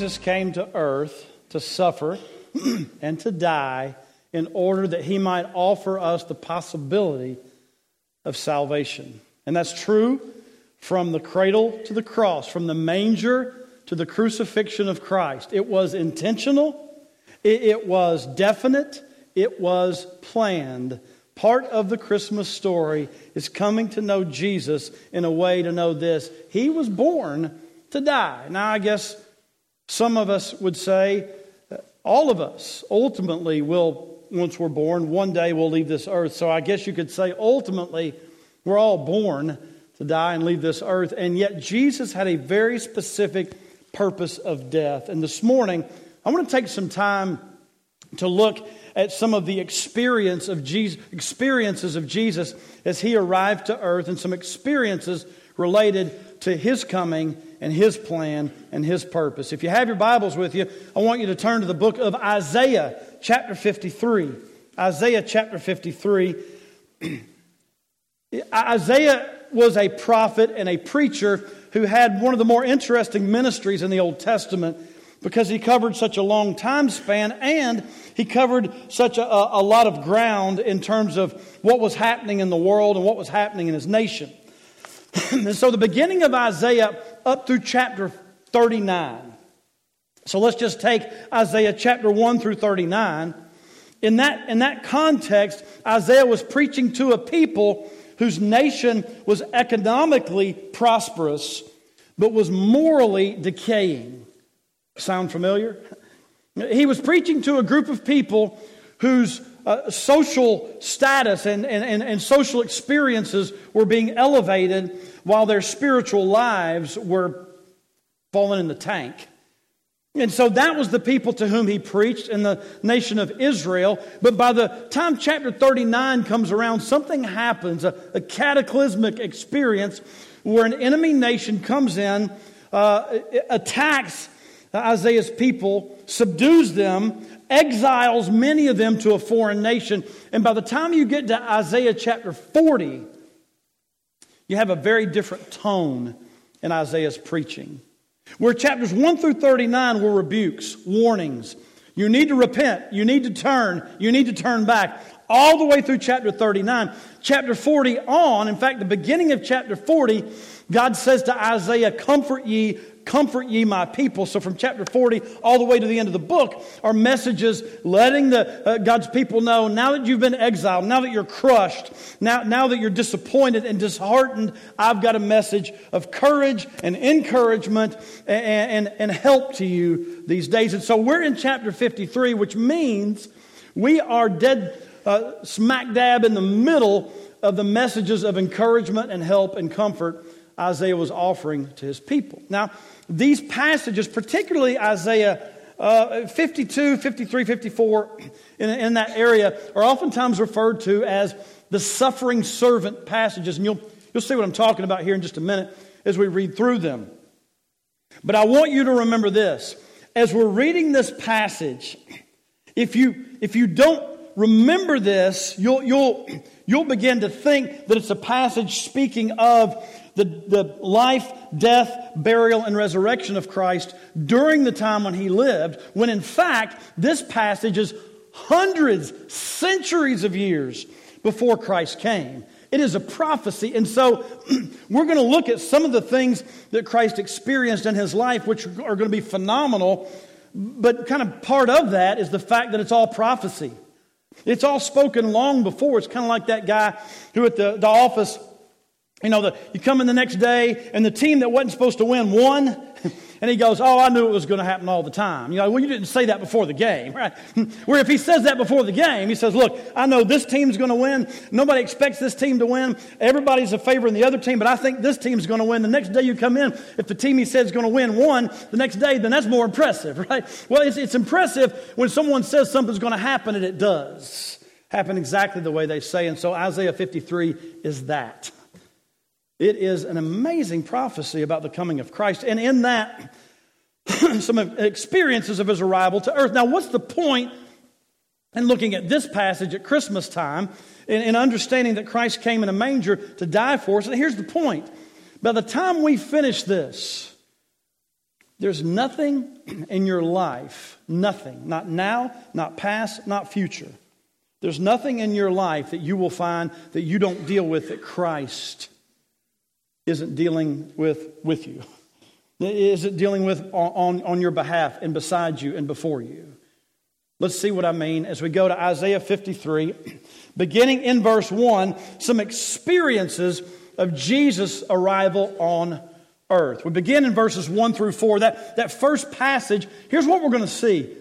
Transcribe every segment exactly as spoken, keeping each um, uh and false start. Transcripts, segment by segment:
Jesus came to earth to suffer and to die in order that he might offer us the possibility of salvation. And that's true from the cradle to the cross, from the manger to the crucifixion of Christ. It was intentional, it, it was definite, it was planned. Part of the Christmas story is coming to know Jesus in a way to know this: he was born to die. Now, I guess some of us would say, all of us ultimately will, once we're born, one day we'll leave this earth. So I guess you could say ultimately we're all born to die and leave this earth. And yet Jesus had a very specific purpose of death. And this morning, I want to take some time to look at some of the experience of Jesus, experiences of Jesus as he arrived to earth, and some experiences related to his coming and his plan and his purpose. If you have your Bibles with you, I want you to turn to the book of Isaiah, chapter fifty-three. Isaiah chapter fifty-three. Isaiah was a prophet and a preacher who had one of the more interesting ministries in the Old Testament, because he covered such a long time span, and he covered such a, a lot of ground in terms of what was happening in the world and what was happening in his nation. And so the beginning of Isaiah up through chapter thirty-nine. So let's just take Isaiah chapter one through thirty-nine. In that, in that context, Isaiah was preaching to a people whose nation was economically prosperous, but was morally decaying. Sound familiar? He was preaching to a group of people whose uh, social status and, and, and, and social experiences were being elevated, while their spiritual lives were falling in the tank. And so that was the people to whom he preached in the nation of Israel. But by the time chapter thirty-nine comes around, something happens, a, a cataclysmic experience where an enemy nation comes in, uh, attacks Isaiah's people, subdues them, exiles many of them to a foreign nation. And by the time you get to Isaiah chapter forty, you have a very different tone in Isaiah's preaching. Where chapters one through thirty-nine were rebukes, warnings. You need to repent. You need to turn. You need to turn back. All the way through chapter thirty-nine. Chapter forty on, in fact, the beginning of chapter forty, God says to Isaiah, "Comfort ye, comfort ye my people." So from chapter forty all the way to the end of the book are messages letting the uh, God's people know, now that you've been exiled, now that you're crushed, now, now that you're disappointed and disheartened, I've got a message of courage and encouragement and, and, and help to you these days. And so we're in chapter fifty-three, which means we are dead uh, smack dab in the middle of the messages of encouragement and help and comfort Isaiah was offering to his people. Now, these passages, particularly Isaiah uh, fifty-two, fifty-three, fifty-four, in, in that area, are oftentimes referred to as the suffering servant passages. And you'll, you'll see what I'm talking about here in just a minute as we read through them. But I want you to remember this. As we're reading this passage, if you, if you don't remember this, you'll, you'll, you'll begin to think that it's a passage speaking of The, the life, death, burial, and resurrection of Christ during the time when he lived, when in fact, this passage is hundreds, centuries of years before Christ came. It is a prophecy. And so we're going to look at some of the things that Christ experienced in his life, which are going to be phenomenal. But kind of part of that is the fact that it's all prophecy. It's all spoken long before. It's kind of like that guy who at the, the office, you know, the, you come in the next day and the team that wasn't supposed to win won. And he goes, "Oh, I knew it was going to happen all the time." You know, well, you didn't say that before the game, right? Where if he says that before the game, he says, "Look, I know this team's going to win. Nobody expects this team to win. Everybody's a favor in the other team, but I think this team's going to win." The next day you come in, if the team he said is going to win won, the next day, then that's more impressive, right? Well, it's, it's impressive when someone says something's going to happen and it does happen exactly the way they say. And so Isaiah fifty-three is that. It is an amazing prophecy about the coming of Christ. And in that, some experiences of his arrival to earth. Now, what's the point in looking at this passage at Christmas time and, and understanding that Christ came in a manger to die for us? And here's the point. By the time we finish this, There's nothing in your life, nothing, not now, not past, not future. There's nothing in your life that you will find that you don't deal with that Christ isn't dealing with with you. Isn't dealing with on, on your behalf and beside you and before you. Let's see what I mean as we go to Isaiah fifty-three. Beginning in verse one, some experiences of Jesus' arrival on earth. We begin in verses one through four. That, that first passage, here's what we're going to see.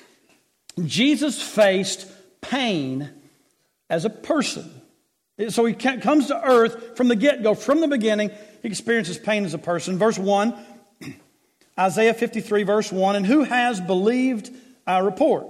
Jesus faced pain as a person. So he comes to earth from the get-go, from the beginning. He experiences pain as a person. Verse one, Isaiah fifty-three, verse one, and who has believed our report?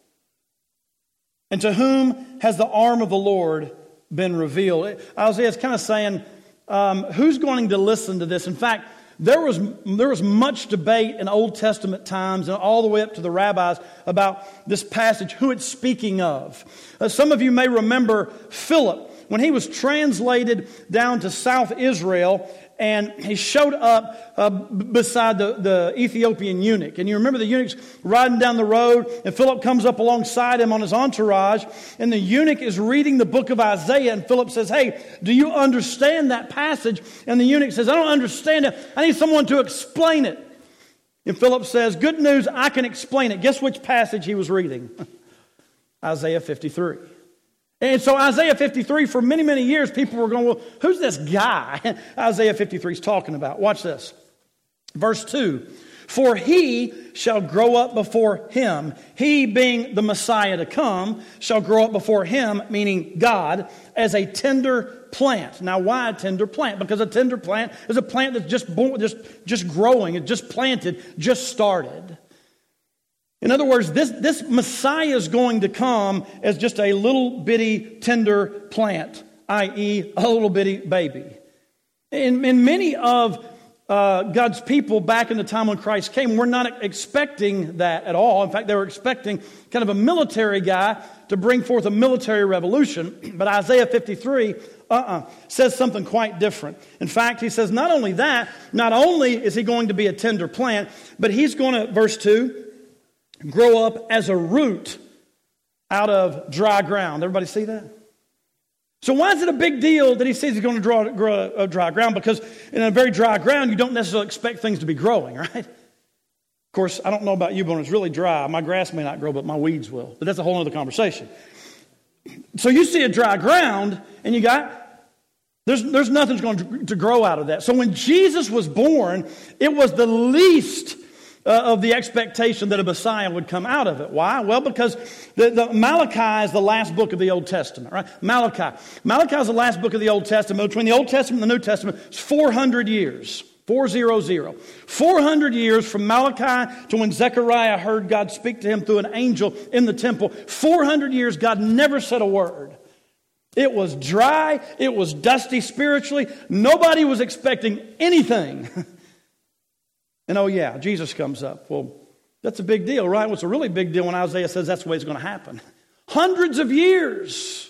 And to whom has the arm of the Lord been revealed? Isaiah is kind of saying, um, who's going to listen to this? In fact, there was there was much debate in Old Testament times and all the way up to the rabbis about this passage, who it's speaking of. Uh, some of you may remember Philip, when he was translated down to South Israel, and he showed up uh, beside the, the Ethiopian eunuch. And you remember the eunuch's riding down the road, and Philip comes up alongside him on his entourage, and the eunuch is reading the book of Isaiah, and Philip says, hey, do you understand that passage? And the eunuch says, I don't understand it. I need someone to explain it. And Philip says, good news, I can explain it. Guess which passage he was reading? Isaiah fifty-three. And so Isaiah fifty-three, for many, many years, people were going, well, who's this guy Isaiah fifty-three is talking about? Watch this. Verse two, for he shall grow up before him. He, being the Messiah to come, shall grow up before him, meaning God, as a tender plant. Now, why a tender plant? Because a tender plant is a plant that's just born, just, just growing, it just planted, just started. In other words, this, this Messiah is going to come as just a little bitty tender plant, that is a little bitty baby. And, and many of uh, God's people back in the time when Christ came were not expecting that at all. In fact, they were expecting kind of a military guy to bring forth a military revolution. But Isaiah fifty-three uh-uh, says something quite different. In fact, he says not only that, not only is he going to be a tender plant, but he's going to, verse two, grow up as a root out of dry ground. Everybody see that? So why is it a big deal that he says he's going to draw, grow a dry ground? Because in a very dry ground, you don't necessarily expect things to be growing, right? Of course, I don't know about you, but when it's really dry, my grass may not grow, but my weeds will. But that's a whole other conversation. So you see a dry ground, and you got, there's, there's nothing's going to, to grow out of that. So when Jesus was born, it was the least Uh, of the expectation that a Messiah would come out of it. Why? Well, because the, the Malachi is the last book of the Old Testament, right? Malachi. Malachi is the last book of the Old Testament. Between the Old Testament and the New Testament, it's four hundred years. four hundred. four hundred years from Malachi to when Zechariah heard God speak to him through an angel in the temple. four hundred years, God never said a word. It was dry. It was dusty spiritually. Nobody was expecting anything. And oh yeah, Jesus comes up. Well, that's a big deal, right? Well, it's a really big deal when Isaiah says that's the way it's going to happen. Hundreds of years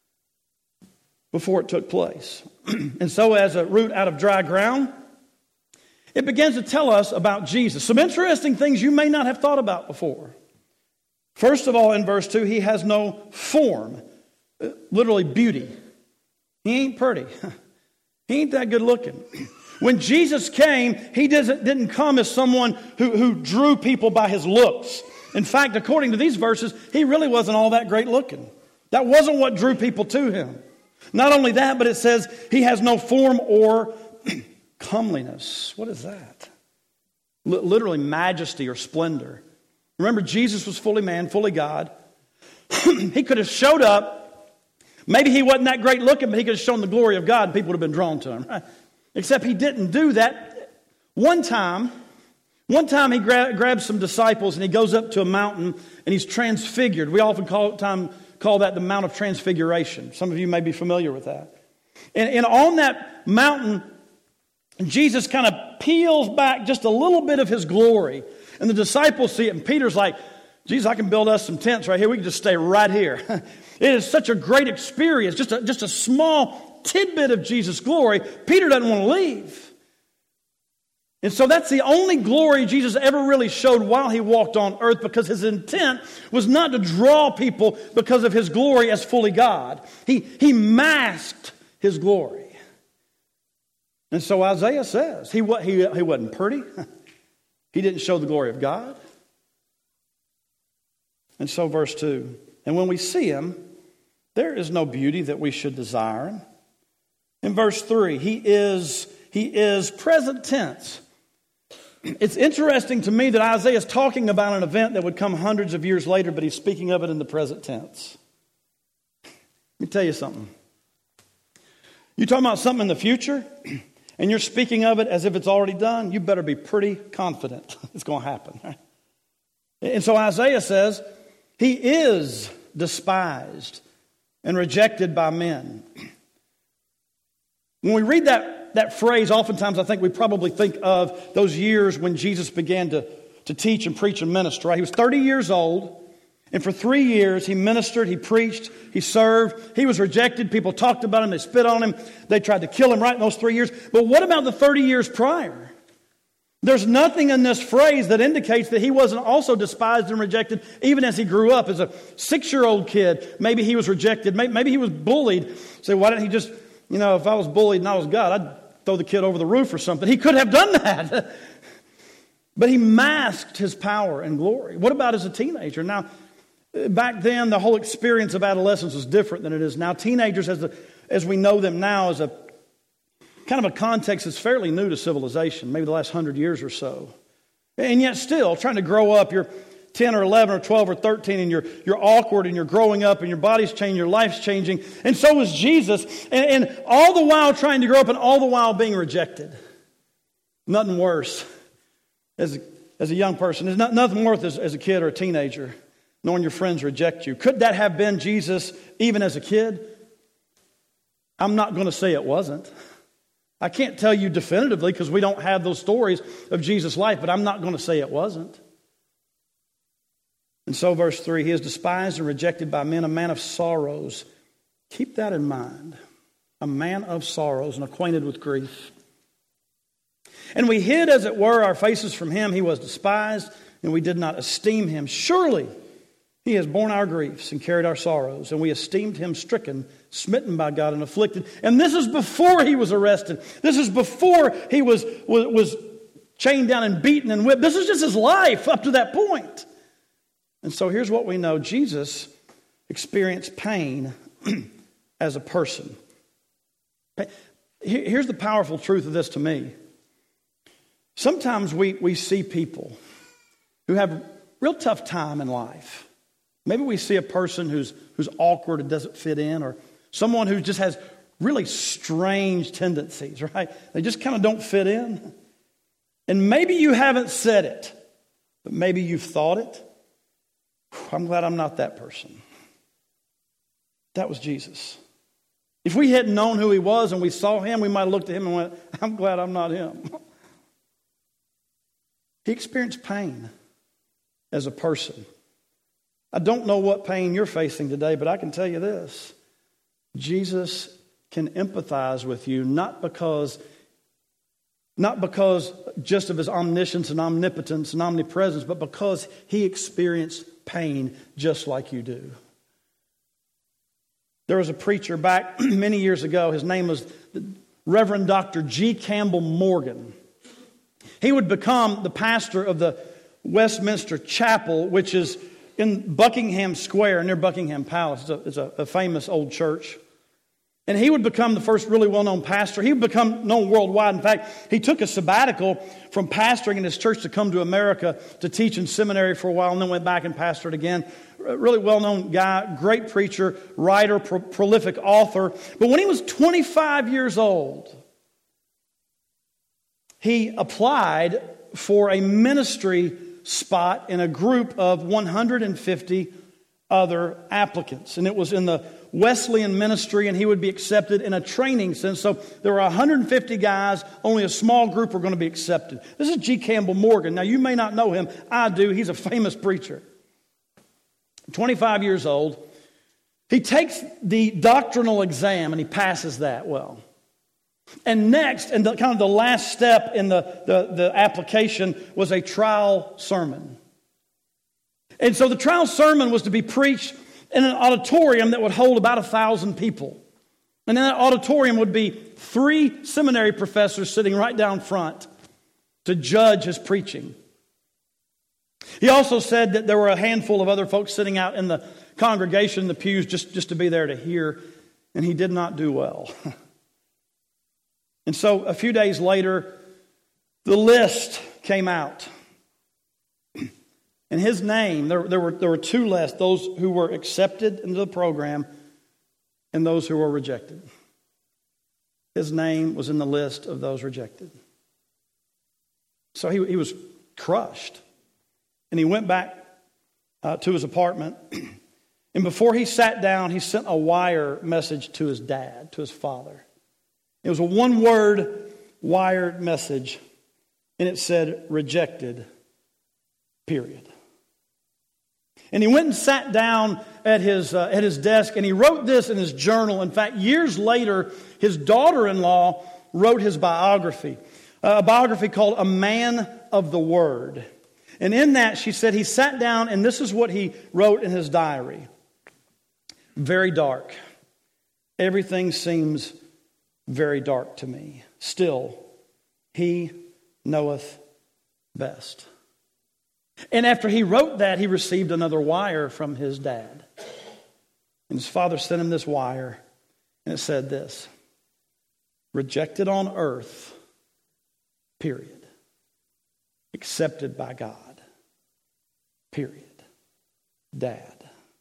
before it took place. And so as a root out of dry ground, it begins to tell us about Jesus. Some interesting things you may not have thought about before. First of all, in verse two, he has no form. Literally beauty. He ain't pretty. He ain't that good looking. When Jesus came, he doesn't, didn't come as someone who, who drew people by his looks. In fact, according to these verses, he really wasn't all that great looking. That wasn't what drew people to him. Not only that, but it says he has no form or comeliness. What is that? L- literally majesty or splendor. Remember, Jesus was fully man, fully God. He could have showed up. Maybe he wasn't that great looking, but he could have shown the glory of God and people would have been drawn to him. Right? Except he didn't do that. One time, one time he gra- grabs some disciples and he goes up to a mountain and he's transfigured. We often call, time, call that the Mount of Transfiguration. Some of you may be familiar with that. And, and on that mountain, Jesus kind of peels back just a little bit of his glory. And the disciples see it, and Peter's like, Jesus, I can build us some tents right here. We can just stay right here. It is such a great experience, just a, just a small tidbit of Jesus' glory. Peter doesn't want to leave. And so that's the only glory Jesus ever really showed while he walked on earth, because his intent was not to draw people because of his glory as fully God. He, he masked his glory. And so Isaiah says, he, he, he wasn't pretty. He didn't show the glory of God. And so verse two, and when we see him, there is no beauty that we should desire him. In verse three, he is, he is present tense. It's interesting to me that Isaiah is talking about an event that would come hundreds of years later, but he's speaking of it in the present tense. Let me tell you something. You're talking about something in the future, and you're speaking of it as if it's already done, you better be pretty confident it's going to happen. Right? And so Isaiah says, he is despised and rejected by men. When we read that, that phrase, oftentimes I think we probably think of those years when Jesus began to, to teach and preach and minister. Right? He was thirty years old, and for three years he ministered, he preached, he served. He was rejected. People talked about him. They spit on him. They tried to kill him right in those three years. But what about the thirty years prior? There's nothing in this phrase that indicates that he wasn't also despised and rejected even as he grew up. As a six-year-old kid, maybe he was rejected. Maybe he was bullied. Say, why didn't he just, you know, if I was bullied and I was God, I'd throw the kid over the roof or something. He could have done that. But he masked his power and glory. What about as a teenager? Now, back then, the whole experience of adolescence was different than it is now. Teenagers, as, the, as we know them now, as a kind of a context that's fairly new to civilization, maybe the last hundred years or so. And yet still, trying to grow up, you're ten or eleven or twelve or thirteen, and you're, you're awkward, and you're growing up, and your body's changing, your life's changing. And so is Jesus. And, and all the while trying to grow up, and all the while being rejected. Nothing worse as a, as a young person. There's not, nothing worse as, as a kid or a teenager, knowing your friends reject you. Could that have been Jesus even as a kid? I'm not going to say it wasn't. I can't tell you definitively because we don't have those stories of Jesus' life, but I'm not going to say it wasn't. And so verse three, he is despised and rejected by men, a man of sorrows. Keep that in mind. A man of sorrows and acquainted with grief. And we hid, as it were, our faces from him. He was despised, and we did not esteem him. Surely he has borne our griefs and carried our sorrows, and we esteemed him stricken, smitten by God, and afflicted. And this is before he was arrested. This is before he was, was, was chained down and beaten and whipped. This is just his life up to that point. And so here's what we know. Jesus experienced pain as a person. Here's the powerful truth of this to me. Sometimes we, we see people who have a real tough time in life. Maybe we see a person who's who's awkward and doesn't fit in, or someone who just has really strange tendencies, right? They just kind of don't fit in. And maybe you haven't said it, but maybe you've thought it. I'm glad I'm not that person. That was Jesus. If we hadn't known who he was and we saw him, we might have looked at him and went, I'm glad I'm not him. He experienced pain as a person. I don't know what pain you're facing today, but I can tell you this. Jesus can empathize with you, not because, not because just of his omniscience and omnipotence and omnipresence, but because he experienced pain just like you do. There was a preacher back many years ago. His name was Reverend Doctor G. Campbell Morgan. He would become the pastor of the Westminster Chapel, which is in Buckingham Square near Buckingham Palace. It's, a, it's a, a famous old church. And he would become the first really well-known pastor. He would become known worldwide. In fact, he took a sabbatical from pastoring in his church to come to America to teach in seminary for a while, and then went back and pastored again. A really well-known guy, great preacher, writer, pro- prolific author. But when he was twenty-five years old, he applied for a ministry spot in a group of one hundred fifty other applicants. And it was in the Wesleyan ministry, and he would be accepted in a training sense. So there were one hundred fifty guys, only a small group were going to be accepted. This is G. Campbell Morgan. Now, you may not know him. I do. He's a famous preacher. twenty-five years old. He takes the doctrinal exam, and he passes that well. And next, and the, kind of the last step in the, the, the application was a trial sermon. And so the trial sermon was to be preached in an auditorium that would hold about a thousand people. And in that auditorium would be three seminary professors sitting right down front to judge his preaching. He also said that there were a handful of other folks sitting out in the congregation, in the pews, just, just to be there to hear. And he did not do well. And so a few days later, the list came out. And his name, there, there, were, there were two lists, those who were accepted into the program and those who were rejected. His name was in the list of those rejected. So he, he was crushed. And he went back uh, to his apartment. And before he sat down, he sent a wire message to his dad, to his father. It was a one-word wired message, and it said, rejected, period. And he went and sat down at his, uh, at his desk, and he wrote this in his journal. In fact, years later, his daughter-in-law wrote his biography, a biography called A Man of the Word. And in that, she said he sat down, and this is what he wrote in his diary. Very dark. Everything seems very dark to me. Still, he knoweth best. And after he wrote that, he received another wire from his dad. And his father sent him this wire, and it said this: rejected on earth, period. Accepted by God, period. Dad.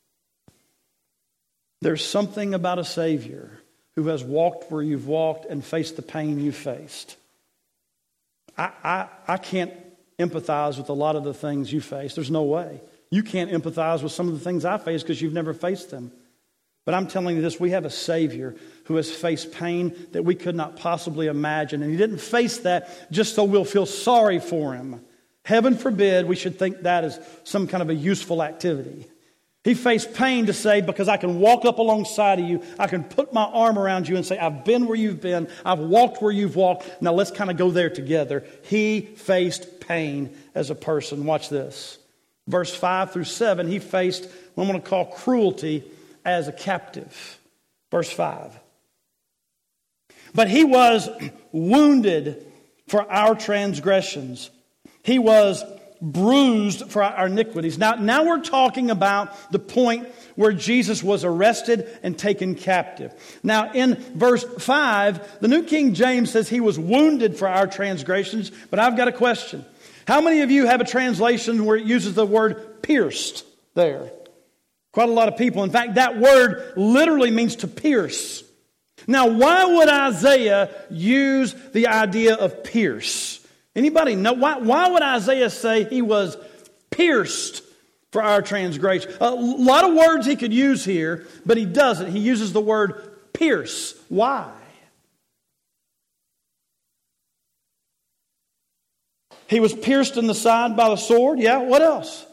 There's something about a Savior who has walked where you've walked and faced the pain you faced. I, I, I can't empathize with a lot of the things you face. There's no way. You can't empathize with some of the things I face because you've never faced them. But I'm telling you this, we have a Savior who has faced pain that we could not possibly imagine. And He didn't face that just so we'll feel sorry for Him. Heaven forbid we should think that is some kind of a useful activity. He faced pain to say, because I can walk up alongside of you, I can put my arm around you and say, I've been where you've been, I've walked where you've walked, now let's kind of go there together. He faced pain as a person. Watch this. Verse five through seven, he faced what I'm going to call cruelty as a captive. Verse five. But he was wounded for our transgressions. He was bruised for our iniquities. Now, now we're talking about the point where Jesus was arrested and taken captive. Now, in verse five, the New King James says he was wounded for our transgressions, but I've got a question. How many of you have a translation where it uses the word pierced there? Quite a lot of people. In fact, that word literally means to pierce. Now, why would Isaiah use the idea of pierce? Anybody know? Why, why would Isaiah say he was pierced for our transgression? A lot of words he could use here, but he doesn't. He uses the word pierce. Why? He was pierced in the side by the sword. Yeah, what else?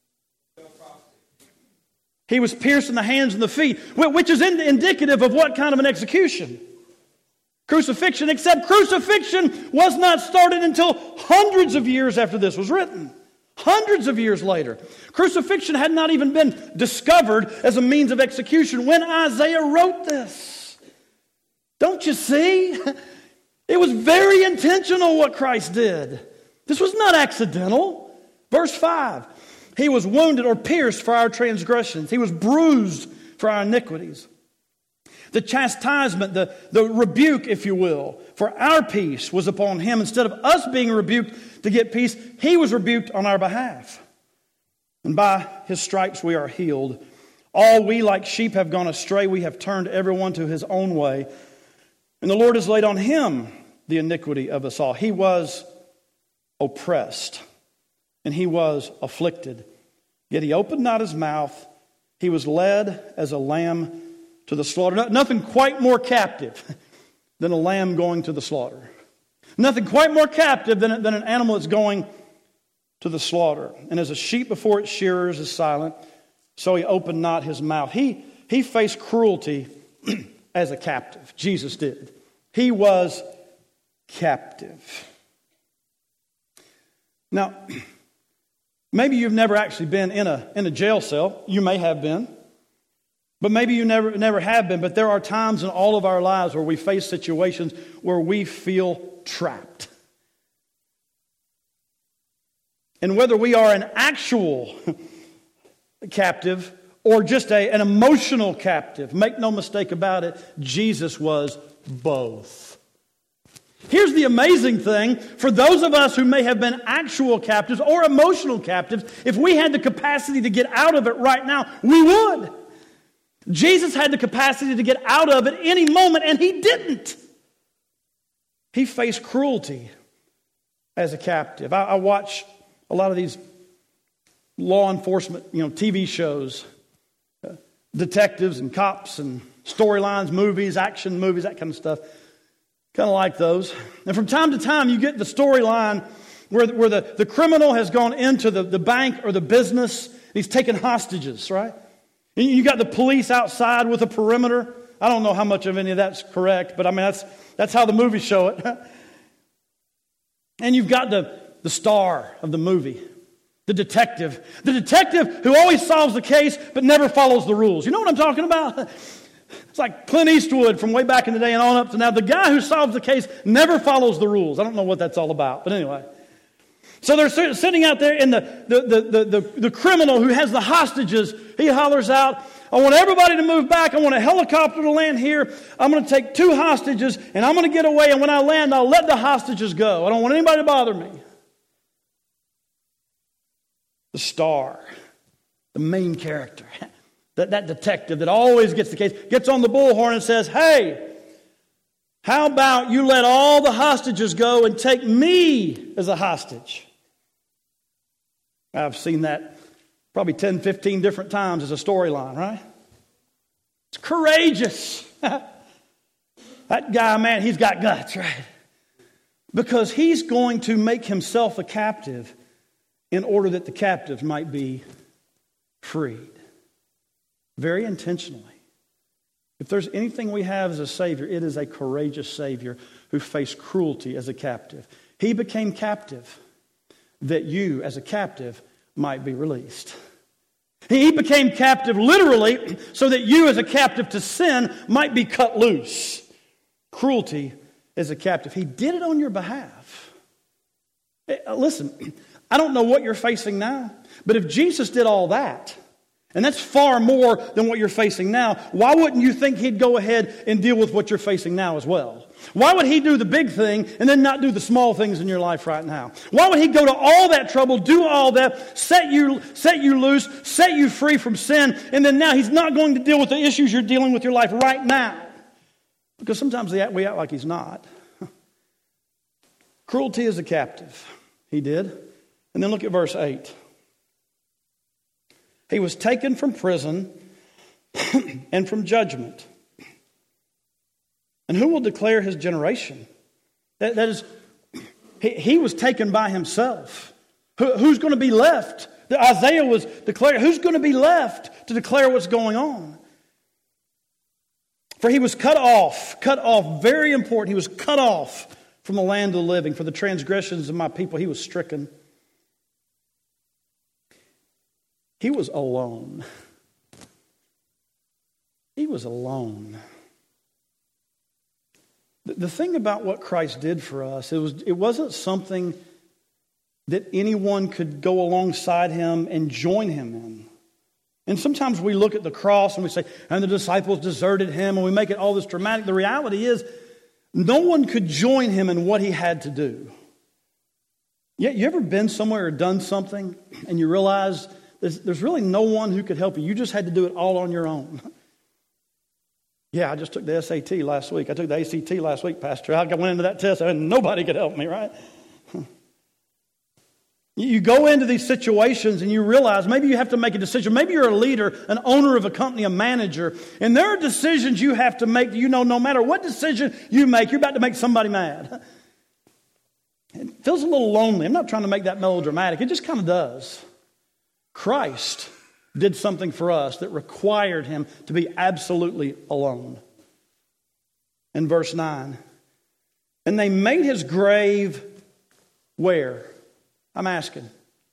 He was pierced in the hands and the feet, which is indicative of what kind of an execution? Crucifixion, except crucifixion was not started until hundreds of years after this was written. Hundreds of years later. Crucifixion had not even been discovered as a means of execution when Isaiah wrote this. Don't you see? It was very intentional what Christ did. This was not accidental. Verse five. He was wounded or pierced for our transgressions. He was bruised for our iniquities. The chastisement, the, the rebuke, if you will, for our peace was upon Him. Instead of us being rebuked to get peace, He was rebuked on our behalf. And by His stripes we are healed. All we like sheep have gone astray. We have turned everyone to his own way. And the Lord has laid on Him the iniquity of us all. He was oppressed and He was afflicted. Yet He opened not His mouth. He was led as a lamb to the slaughter. Nothing quite more captive than a lamb going to the slaughter. Nothing quite more captive than, than an animal that's going to the slaughter. And as a sheep before its shearers is silent, so He opened not His mouth. He, he faced cruelty as a captive. Jesus did. He was captive. Now, maybe you've never actually been in a in a jail cell. You may have been. But maybe you never never have been. But there are times in all of our lives where we face situations where we feel trapped. And whether we are an actual captive or just a, an emotional captive, make no mistake about it, Jesus was both. Here's the amazing thing. For those of us who may have been actual captives or emotional captives, if we had the capacity to get out of it right now, we would. Jesus had the capacity to get out of it any moment, and he didn't. He faced cruelty as a captive. I, I watch a lot of these law enforcement, you know, T V shows, uh, detectives and cops and storylines, movies, action movies, that kind of stuff. Kind of like those. And from time to time, you get the storyline where, where the, the criminal has gone into the, the bank or the business. And he's taken hostages, right? And you got the police outside with a perimeter. I don't know how much of any of that's correct, but I mean, that's that's how the movies show it. And you've got the, the star of the movie, the detective. The detective who always solves the case but never follows the rules. You know what I'm talking about? It's like Clint Eastwood from way back in the day and on up to now. The guy who solves the case never follows the rules. I don't know what that's all about, but anyway. So they're sitting out there, and the, the, the, the, the, the criminal who has the hostages, he hollers out, I want everybody to move back. I want a helicopter to land here. I'm going to take two hostages, and I'm going to get away, and when I land, I'll let the hostages go. I don't want anybody to bother me. The star, the main character, that, that detective that always gets the case, gets on the bullhorn and says, hey, how about you let all the hostages go and take me as a hostage? I've seen that probably ten, fifteen different times as a storyline, right? It's courageous. That guy, man, he's got guts, right? Because he's going to make himself a captive in order that the captives might be freed. Very intentionally. If there's anything we have as a Savior, it is a courageous Savior who faced cruelty as a captive. He became captive that you, as a captive, might be released. He became captive literally so that you, as a captive to sin, might be cut loose. Cruelty as a captive. He did it on your behalf. Listen, I don't know what you're facing now, but if Jesus did all that, and that's far more than what you're facing now, why wouldn't you think he'd go ahead and deal with what you're facing now as well? Why would he do the big thing and then not do the small things in your life right now? Why would he go to all that trouble, do all that, set you, set you loose, set you free from sin, and then now he's not going to deal with the issues you're dealing with your life right now? Because sometimes we act, we act like he's not. Cruelty is a captive. He did. And then look at verse eight. He was taken from prison and from judgment. And who will declare his generation? That, that is, he, he was taken by himself. Who, who's going to be left? Isaiah was declaring, who's going to be left to declare what's going on? For he was cut off, cut off, very important. He was cut off from the land of the living. For the transgressions of my people, he was stricken. He was alone. He was alone. The thing about what Christ did for us, it was it wasn't something that anyone could go alongside him and join him in. And sometimes we look at the cross and we say, and the disciples deserted him, and we make it all this dramatic. The reality is, no one could join him in what he had to do. Yeah, you ever been somewhere or done something and you realize there's, there's really no one who could help you? You just had to do it all on your own. Yeah, I just took the S A T last week. I took the A C T last week, Pastor. I went into that test and nobody could help me, right? You go into these situations and you realize maybe you have to make a decision. Maybe you're a leader, an owner of a company, a manager, and there are decisions you have to make. You know, no matter what decision you make, you're about to make somebody mad. It feels a little lonely. I'm not trying to make that melodramatic. It just kind of does. Christ did something for us that required him to be absolutely alone. In verse nine, And they made his grave where? I'm asking.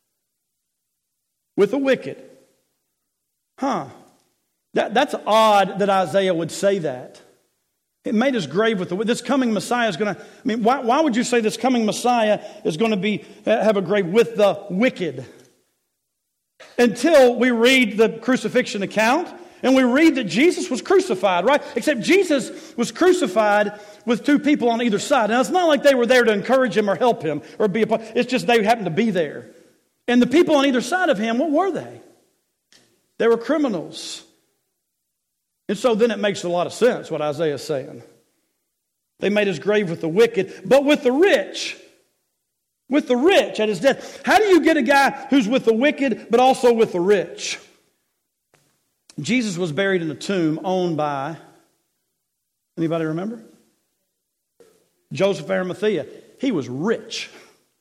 With the wicked. Huh. That, that's odd that Isaiah would say that. It made his grave with the wicked. This coming Messiah is going to, I mean, why, why would you say this coming Messiah is going to be have a grave with the wicked? Until we read the crucifixion account and we read that Jesus was crucified, right? Except Jesus was crucified with two people on either side. Now, it's not like they were there to encourage him or help him or be a part. It's just they happened to be there. And the people on either side of him, what were they? They were criminals. And so then it makes a lot of sense what Isaiah is saying. They made his grave with the wicked, but with the rich. With the rich at his death. How do you get a guy who's with the wicked, but also with the rich? Jesus was buried in a tomb owned by, anybody remember? Joseph of Arimathea. He was rich.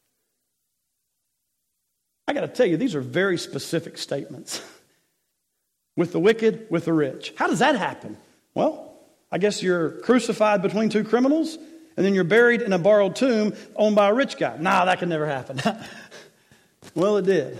I got to tell you, these are very specific statements. With the wicked, with the rich. How does that happen? Well, I guess you're crucified between two criminals, and then you're buried in a borrowed tomb owned by a rich guy. Nah, that could never happen. Well, it did.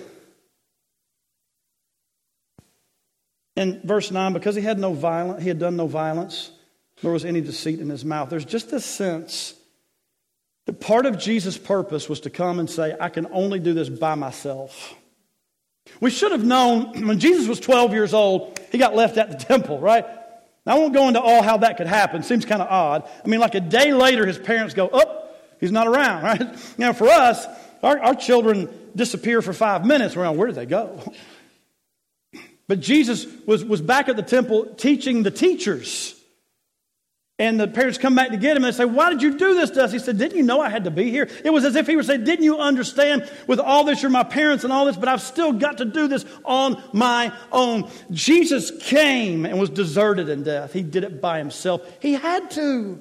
In verse nine, because he had no violence, he had done no violence, nor was any deceit in his mouth. There's just this sense that part of Jesus' purpose was to come and say, I can only do this by myself. We should have known when Jesus was twelve years old, he got left at the temple, right? Now, I won't go into all how that could happen. Seems kind of odd. I mean, like a day later, his parents go, oh, he's not around, right? Now, for us, our, our children disappear for five minutes. We're like, where did they go? But Jesus was, was back at the temple teaching the teachers. And the parents come back to get him and they say, why did you do this to us? He said, didn't you know I had to be here? It was as if he would say, didn't you understand with all this, you're my parents and all this, but I've still got to do this on my own. Jesus came and was deserted in death. He did it by himself. He had to.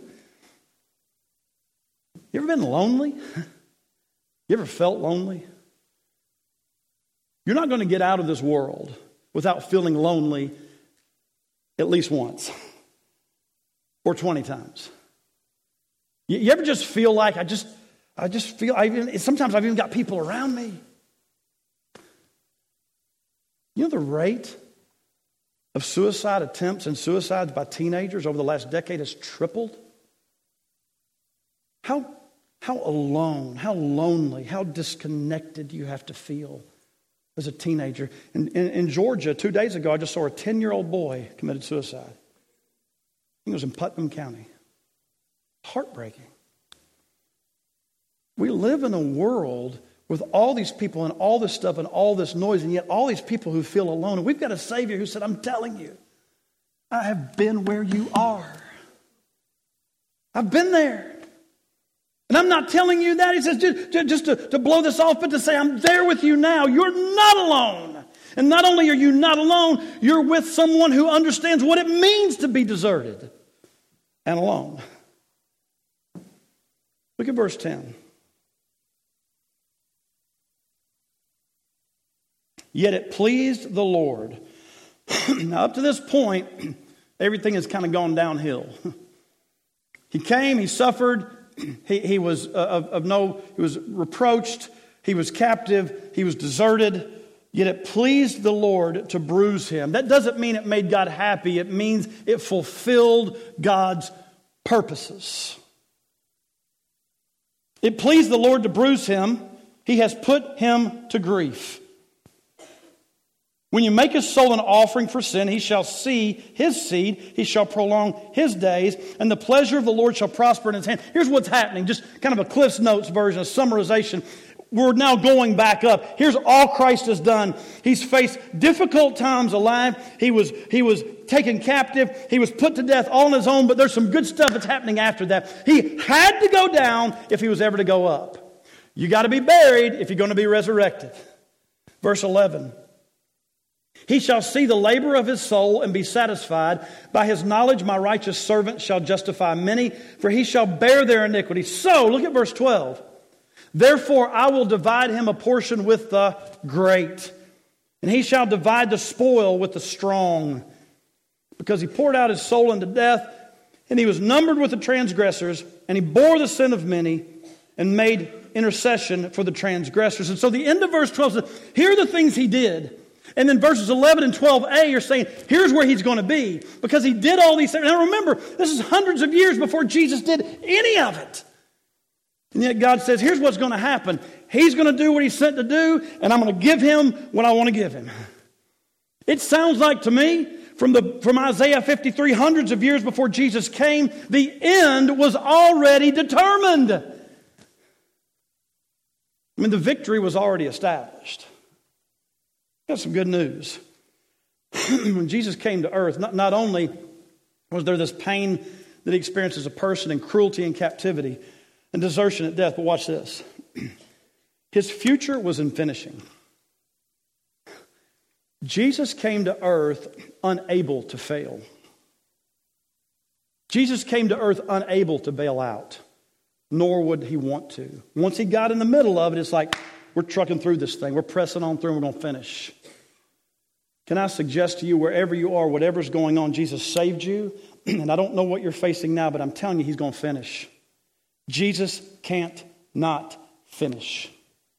You ever been lonely? You ever felt lonely? You're not going to get out of this world without feeling lonely at least once. Or twenty times. You, you ever just feel like I just, I just feel, I even, sometimes I've even got people around me. You know the rate of suicide attempts and suicides by teenagers over the last decade has tripled? How, how alone, how lonely, how disconnected you have to feel as a teenager. In, in, in Georgia, two days ago, I just saw a ten-year-old boy committed suicide. It was in Putnam County. Heartbreaking. We live in a world with all these people and all this stuff and all this noise, and yet all these people who feel alone. And we've got a Savior who said, I'm telling you, I have been where you are. I've been there. And I'm not telling you that. He says, just, just to, to blow this off, but to say, I'm there with you now. You're not alone. And not only are you not alone, you're with someone who understands what it means to be deserted and alone. Look at verse ten. Yet it pleased the Lord. Now, up to this point, everything has kind of gone downhill. He came, he suffered, he, he was uh, of, of no, he was reproached, he was captive, he was deserted. Yet it pleased the Lord to bruise him. That doesn't mean it made God happy. It means it fulfilled God's purposes. It pleased the Lord to bruise him. He has put him to grief. When you make his soul an offering for sin, he shall see his seed. He shall prolong his days, and the pleasure of the Lord shall prosper in his hand. Here's what's happening. Just kind of a Cliff's Notes version, a summarization. We're now going back up. Here's all Christ has done. He's faced difficult times alive. He was, he was taken captive. He was put to death all on his own, but there's some good stuff that's happening after that. He had to go down if he was ever to go up. You got to be buried if you're going to be resurrected. Verse eleven. He shall see the labor of his soul and be satisfied. By his knowledge my righteous servant shall justify many, for he shall bear their iniquity. So, look at verse twelve. Therefore I will divide him a portion with the great, and he shall divide the spoil with the strong. Because he poured out his soul into death, And he was numbered with the transgressors, and he bore the sin of many and made intercession for the transgressors. And so the end of verse twelve says, here are the things he did. And then verses eleven and twelve a are saying, here's where he's going to be. Because he did all these things. Now remember, this is hundreds of years before Jesus did any of it. And yet God says, here's what's going to happen. He's going to do what he's sent to do, and I'm going to give him what I want to give him. It sounds like to me, from the from Isaiah fifty-three, hundreds of years before Jesus came, the end was already determined. I mean, the victory was already established. Got some good news. When Jesus came to earth, not, not only was there this pain that he experienced as a person, and cruelty and captivity and desertion at death, but watch this. His future was in finishing. Jesus came to earth unable to fail. Jesus came to earth unable to bail out, nor would he want to. Once he got in the middle of it, it's like, we're trucking through this thing. We're pressing on through and we're going to finish. Can I suggest to you, wherever you are, whatever's going on, Jesus saved you. And I don't know what you're facing now, but I'm telling you, he's going to finish. Jesus can't not finish.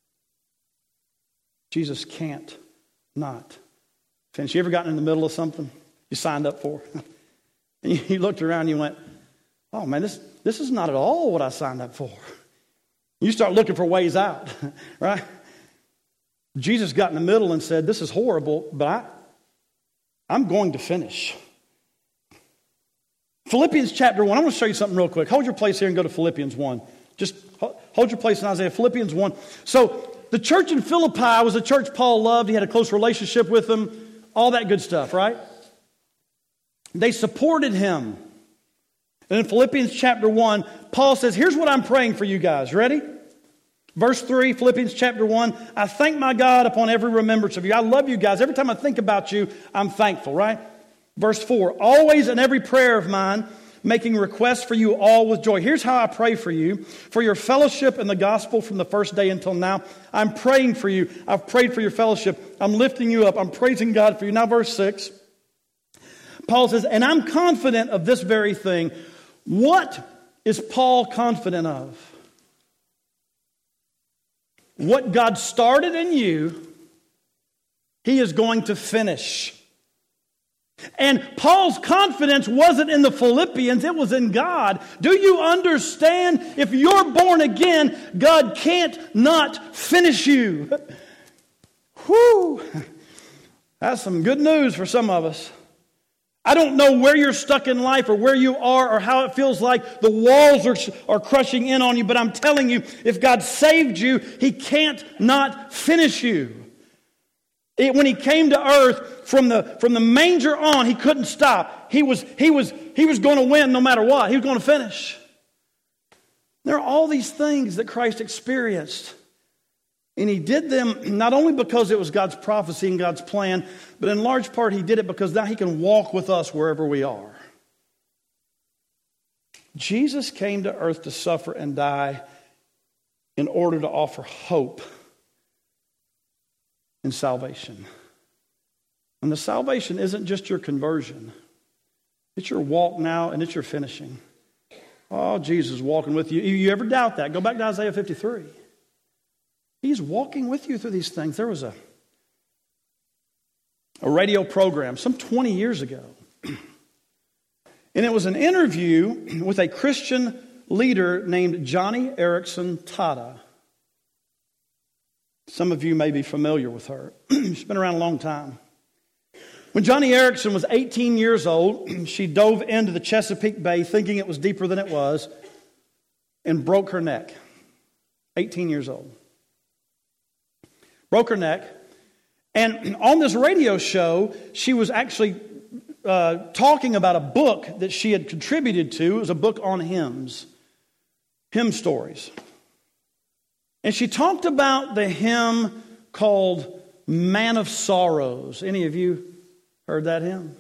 Jesus can't not finish. You ever gotten in the middle of something you signed up for? And you looked around and you went, oh man, this, this is not at all what I signed up for. You start looking for ways out, right? Jesus got in the middle and said, this is horrible, but I, I'm going to finish. Philippians chapter one. I'm going to show you something real quick. Hold your place here and go to Philippians one. Just hold your place in Isaiah. Philippians one. So the church in Philippi was a church Paul loved. He had a close relationship with them. All that good stuff, right? They supported him. And in Philippians chapter one, Paul says, here's what I'm praying for you guys. Ready? Verse three, Philippians chapter one, I thank my God upon every remembrance of you. I love you guys. Every time I think about you, I'm thankful, right? Verse four, always in every prayer of mine, making requests for you all with joy. Here's how I pray for you. For your fellowship in the gospel from the first day until now. I'm praying for you. I've prayed for your fellowship. I'm lifting you up. I'm praising God for you. Now verse six, Paul says, and I'm confident of this very thing. What is Paul confident of? What God started in you, he is going to finish. And Paul's confidence wasn't in the Philippians, it was in God. Do you understand? If you're born again, God can't not finish you. Whew. That's some good news for some of us. I don't know where you're stuck in life or where you are or how it feels like the walls are, are crushing in on you, but I'm telling you, if God saved you, he can't not finish you. It, when he came to earth, from the, from the manger on, he couldn't stop. He was, he was, he was going to win no matter what. He was going to finish. There are all these things that Christ experienced. And he did them not only because it was God's prophecy and God's plan, but in large part he did it because now he can walk with us wherever we are. Jesus came to earth to suffer and die in order to offer hope and salvation. And the salvation isn't just your conversion. It's your walk now and it's your finishing. Oh, Jesus is walking with you. You ever doubt that? Go back to Isaiah fifty-three. He's walking with you through these things. There was a, a radio program some twenty years ago. And it was an interview with a Christian leader named Johnny Erickson Tada. Some of you may be familiar with her. She's been around a long time. When Johnny Erickson was eighteen years old, she dove into the Chesapeake Bay thinking it was deeper than it was and broke her neck. eighteen years old. Broke her neck. And on this radio show, she was actually uh, talking about a book that she had contributed to. It was a book on hymns, hymn stories. And she talked about the hymn called Man of Sorrows. Any of you heard that hymn?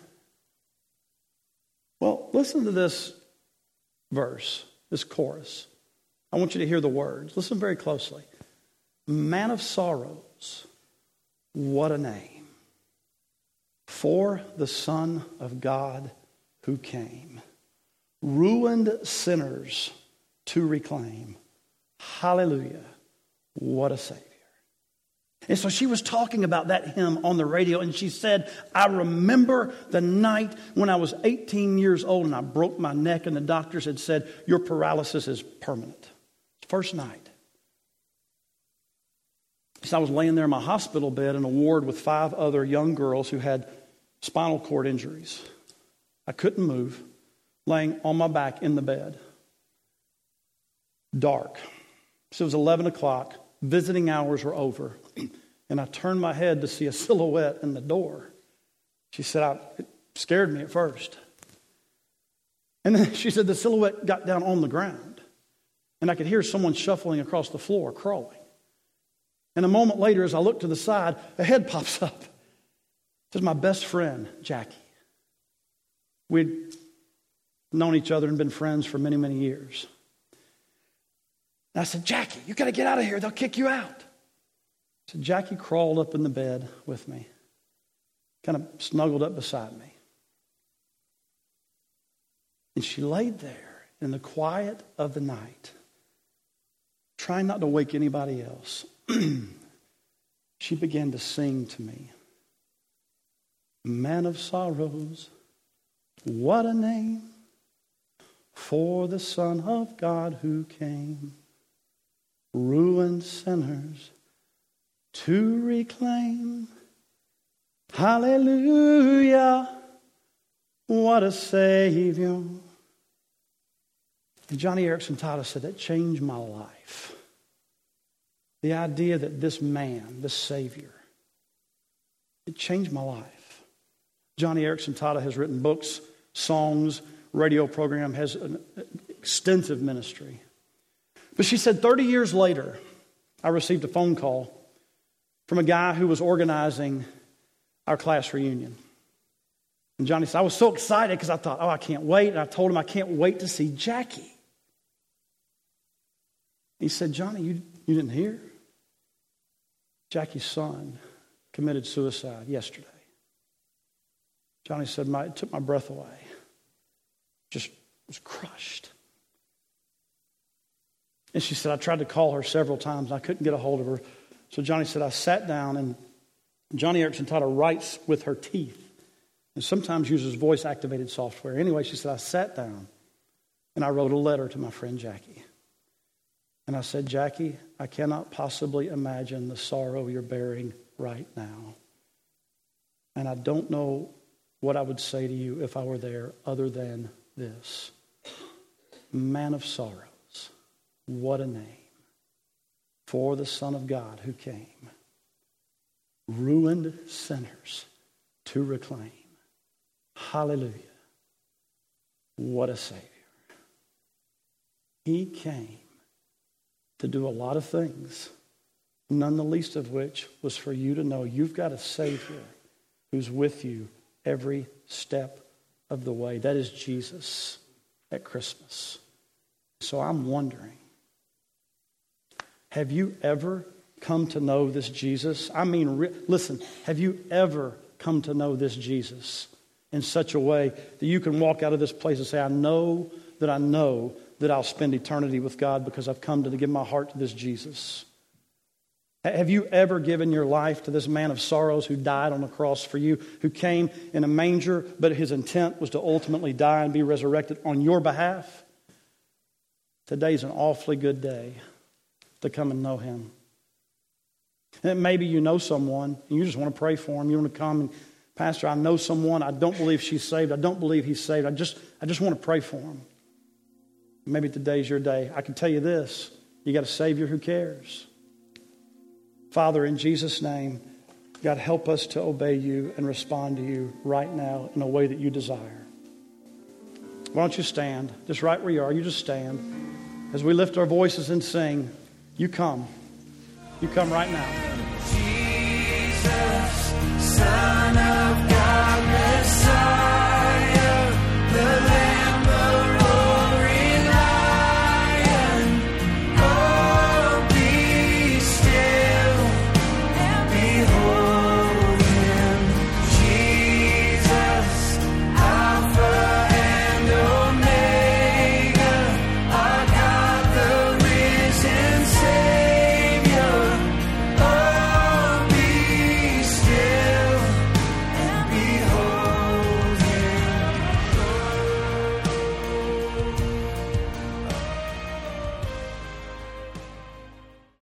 Well, listen to this verse, this chorus. I want you to hear the words. Listen very closely. Man of sorrows, what a name, for the Son of God who came. ruined sinners to reclaim. Hallelujah. What a Savior. And so she was talking about that hymn on the radio, and she said, I remember the night when I was eighteen years old and I broke my neck, and the doctors had said, your paralysis is permanent. First night. So I was laying there in my hospital bed in a ward with five other young girls who had spinal cord injuries. I couldn't move, laying on my back in the bed. Dark. So it was eleven o'clock. Visiting hours were over. And I turned my head to see a silhouette in the door. She said, I, it scared me at first. And then she said the silhouette got down on the ground. And I could hear someone shuffling across the floor, crawling. And a moment later, as I look to the side, a head pops up. This is my best friend, Jackie. We'd known each other and been friends for many, many years. And I said, Jackie, you got to get out of here. They'll kick you out. So Jackie crawled up in the bed with me, kind of snuggled up beside me. And she laid there in the quiet of the night, trying not to wake anybody else. She began to sing to me. Man of sorrows, what a name for the Son of God who came. Ruined sinners to reclaim. Hallelujah, what a Savior. And Johnny Erickson Tata said that changed my life. The idea that this man, this Savior, it changed my life. Johnny Erickson Tata has written books, songs, radio program, has an extensive ministry. But she said thirty years later, I received a phone call from a guy who was organizing our class reunion. And Johnny said, I was so excited because I thought, oh, I can't wait. And I told him I can't wait to see Jackie. He said, Johnny, you, you didn't hear? Jackie's son committed suicide yesterday. Johnny said, my, it took my breath away. Just was crushed. And she said, I tried to call her several times. And I couldn't get a hold of her. So Johnny said, I sat down, and Johnny Erickson Tata writes with her teeth and sometimes uses voice-activated software. Anyway, she said, I sat down and I wrote a letter to my friend Jackie. And I said, Jackie, I cannot possibly imagine the sorrow you're bearing right now. And I don't know what I would say to you if I were there other than this. Man of sorrows, what a name for the Son of God who came. Ruined sinners to reclaim. Hallelujah. What a Savior. He came to do a lot of things, none the least of which was for you to know you've got a Savior who's with you every step of the way. That is Jesus at Christmas. So I'm wondering, have you ever come to know this Jesus? I mean, re- listen, have you ever come to know this Jesus in such a way that you can walk out of this place and say, I know that I know that I'll spend eternity with God because I've come to give my heart to this Jesus? Have you ever given your life to this man of sorrows who died on the cross for you, who came in a manger, but his intent was to ultimately die and be resurrected on your behalf? Today's an awfully good day to come and know him. And maybe you know someone, and you just want to pray for him. You want to come and, Pastor, I know someone. I don't believe she's saved. I don't believe he's saved. I just, I just want to pray for him. Maybe today's your day. I can tell you this. You got a Savior who cares. Father, in Jesus' name, God, help us to obey you and respond to you right now in a way that you desire. Why don't you stand? Just right where you are. You just stand. As we lift our voices and sing, you come. You come right now.